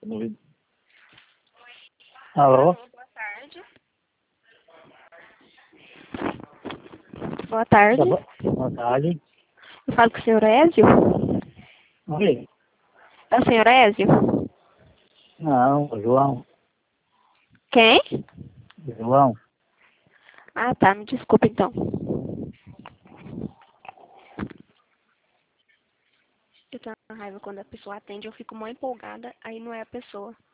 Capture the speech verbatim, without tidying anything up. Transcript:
Alô? Boa tarde. Boa tarde. Boa boa tarde. Eu falo com o senhor Ézio? Oi? É o senhor Ézio? Não, João. Quem? João. Ah, tá. Me desculpa, então. Eu tenho uma raiva quando a pessoa atende, eu fico mó empolgada, aí não é a pessoa.